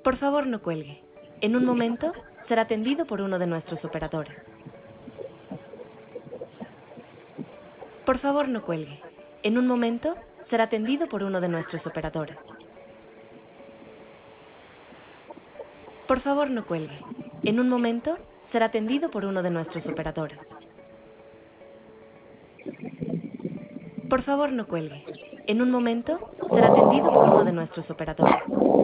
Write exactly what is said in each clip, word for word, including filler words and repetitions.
Por favor, no cuelgue. En un momento será atendido por uno de nuestros operadores. Por favor, no cuelgue. En un momento será atendido por uno de nuestros operadores. Por favor, no cuelgue. En un momento será atendido por uno de nuestros operadores. Por favor, no cuelgue. En un momento será atendido por uno de nuestros operadores.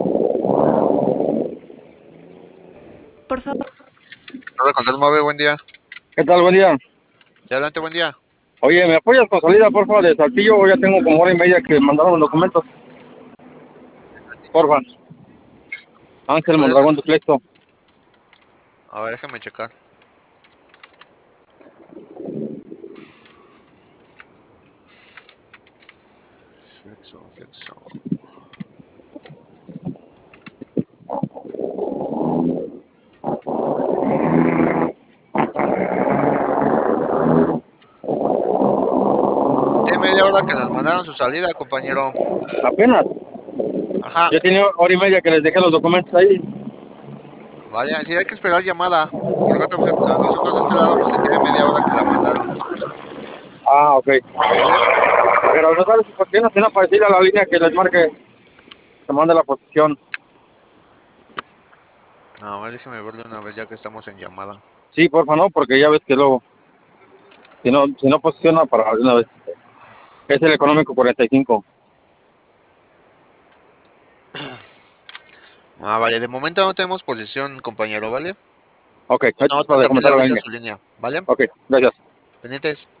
Por favor. Hola, Control Mave, buen día. ¿Qué tal? Buen día. Sí, adelante, buen día. Oye, ¿me apoyas con salida, porfa, de Saltillo? Ya tengo como hora y media que mandaron los documentos. Porfa. Ángel ¿Cuál es Mondragón el...? de Flexo. A ver, déjame checar. Flexo, flexo. Tiene media hora que nos mandaron su salida, compañero. ¿Apenas? Ajá. Yo tenía hora y media que les dejé los documentos ahí. Vaya, sí, hay que esperar llamada. Porque a nosotros de este lado nos tiene media hora que la mandaron. Ah, ok. ¿Vale? Pero no sabes por qué no tiene aparecida la línea que les marque, que mande la posición. No, a ver, déjeme verlo una vez ya que estamos en llamada. Sí, porfa, no, porque ya ves que luego, si no, si no posiciona para una vez. Es el económico cuarenta y cinco. Ah, vale, de momento no tenemos posición, compañero, ¿vale? Ok, ahí No, para también le comentar la avisa línea. su línea, ¿vale? Ok, gracias. Pendientes.